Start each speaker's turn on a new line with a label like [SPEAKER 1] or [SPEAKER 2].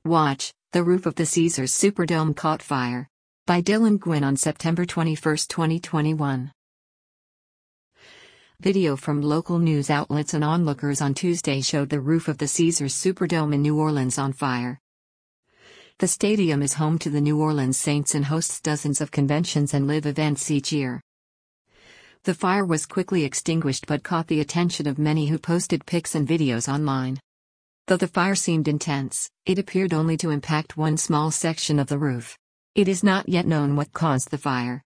[SPEAKER 1] Watch, the roof of the Caesars Superdome caught fire. By Dylan Gwynn on September 21, 2021. Video from local news outlets and onlookers on Tuesday showed the roof of the Caesars Superdome in New Orleans on fire. The stadium is home to the New Orleans Saints and hosts dozens of conventions and live events each year. The fire was quickly extinguished but caught the attention of many who posted pics and videos online. Though the fire seemed intense, it appeared only to impact one small section of the roof. It is not yet known what caused the fire.